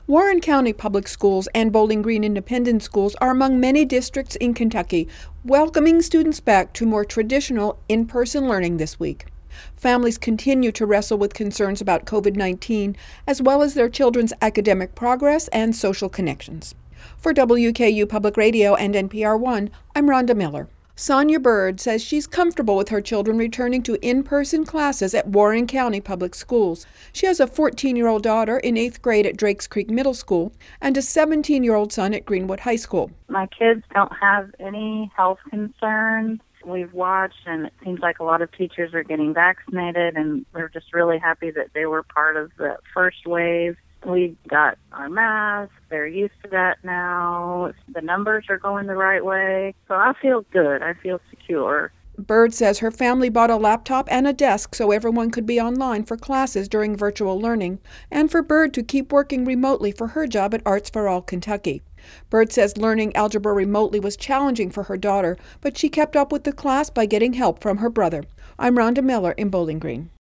Warren County Public Schools and Bowling Green Independent Schools are among many districts in Kentucky welcoming students back to more traditional in-person learning this week. Families continue to wrestle with concerns about COVID-19, as well as their children's academic progress and social connections. For WKU Public Radio and NPR One, I'm Rhonda Miller. Sonia Bird says she's comfortable with her children returning to in-person classes at Warren County Public Schools. She has a 14-year-old daughter in 8th grade at Drakes Creek Middle School and a 17-year-old son at Greenwood High School. My kids don't have any health concerns. We've watched, and it seems like a lot of teachers are getting vaccinated, and we're just really happy that they were part of the first wave. We got our masks. They're used to that now. The numbers are going the right way. So I feel good. I feel secure. Bird says her family bought a laptop and a desk so everyone could be online for classes during virtual learning, and for Bird to keep working remotely for her job at Arts for All Kentucky. Bird says learning algebra remotely was challenging for her daughter, but she kept up with the class by getting help from her brother. I'm Rhonda Miller in Bowling Green.